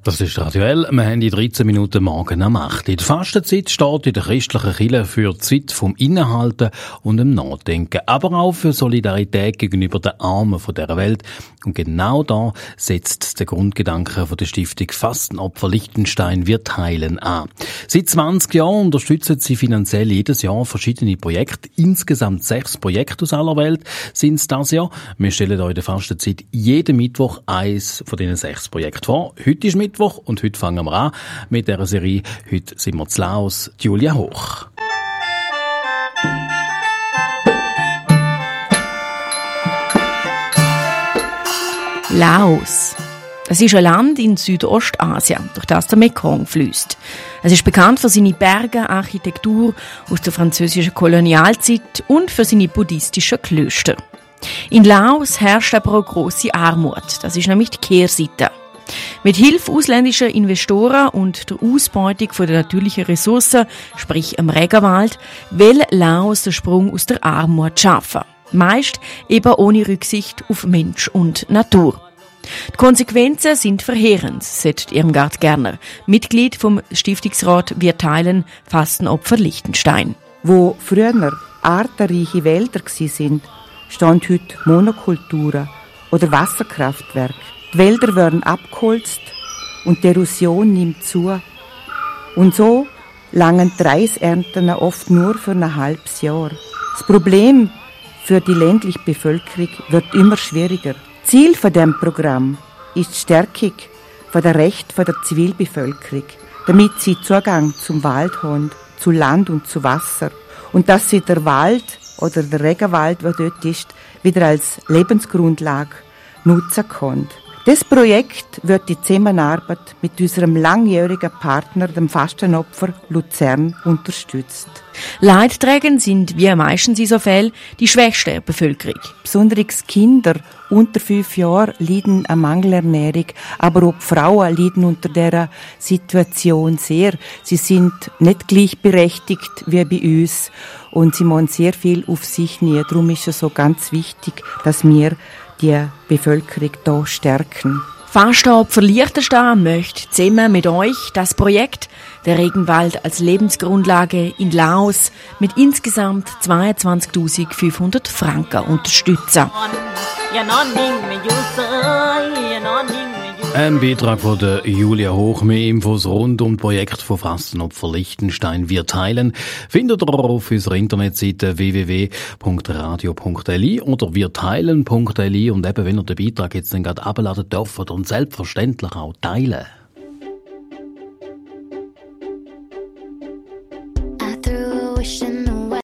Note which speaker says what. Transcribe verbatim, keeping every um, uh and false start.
Speaker 1: Das ist aktuell. Wir haben in dreizehn Minuten morgen am acht. Die Fastenzeit steht in der christlichen Kirche für die Zeit vom Innehalten und dem Nachdenken, aber auch für Solidarität gegenüber den Armen dieser Welt. Und genau da setzt der Grundgedanke von der Stiftung Fastenopfer Liechtenstein Wir heilen an. Seit zwanzig Jahren unterstützen sie finanziell jedes Jahr verschiedene Projekte. Insgesamt sechs Projekte aus aller Welt sind es das Jahr. Wir stellen euch in der Fastenzeit jeden Mittwoch eins von diesen sechs Projekten vor. Heute ist Mittwoch und heute fangen wir an mit dieser Serie. Heute sind wir zu Laos, Julia Hoch.
Speaker 2: Laos. Das ist ein Land in Südostasien, durch das der Mekong fließt. Es ist bekannt für seine Berge, Architektur aus der französischen Kolonialzeit und für seine buddhistischen Klöster. In Laos herrscht aber auch grosse Armut. Das ist nämlich die Kehrseite. Mit Hilfe ausländischer Investoren und der Ausbeutung der natürlichen Ressourcen, sprich im Regenwald, will Laos den Sprung aus der Armut schaffen. Meist eben ohne Rücksicht auf Mensch und Natur. Die Konsequenzen sind verheerend, sagt Irmgard Gerner, Mitglied vom Stiftungsrat Wir heilen Fastenopfer Liechtenstein.
Speaker 3: Wo früher artenreiche Wälder waren, stehen heute Monokulturen oder Wasserkraftwerke. Die Wälder werden abgeholzt und die Erosion nimmt zu. Und so langen die Reisernten oft nur für ein halbes Jahr. Das Problem für die ländliche Bevölkerung wird immer schwieriger. Ziel von dem Programm ist die Stärkung der Rechte der Zivilbevölkerung, damit sie Zugang zum Wald haben, zu Land und zu Wasser. Und dass sie der Wald oder der Regenwald, der dort ist, wieder als Lebensgrundlage nutzen können. Das Projekt wird die Zusammenarbeit mit unserem langjährigen Partner, dem Fastenopfer Luzern, unterstützt.
Speaker 2: Leidträger sind, wie meistens in so Fällen, die schwächste Bevölkerung.
Speaker 3: Besonders Kinder unter fünf Jahren leiden an Mangelernährung, aber auch Frauen leiden unter dieser Situation sehr. Sie sind nicht gleichberechtigt wie bei uns und sie müssen sehr viel auf sich nehmen. Darum ist es so ganz wichtig, dass wir die Bevölkerung hier stärken.
Speaker 2: Fastenopfer Liechtenstein möchte zusammen mit euch das Projekt der Regenwald als Lebensgrundlage in Laos mit insgesamt zweiundzwanzigtausendfünfhundert Franken unterstützen.
Speaker 1: Ein Beitrag von der Julia Hoch. Mehr Infos rund um das Projekt von Fastenopfer Liechtenstein Wir heilen findet ihr auf unserer Internetseite w w w punkt radio punkt l i oder wir heilen punkt l i. Und eben, wenn ihr den Beitrag jetzt dann gerade abladen dürft und selbstverständlich auch teilen.
Speaker 4: I threw a wish in the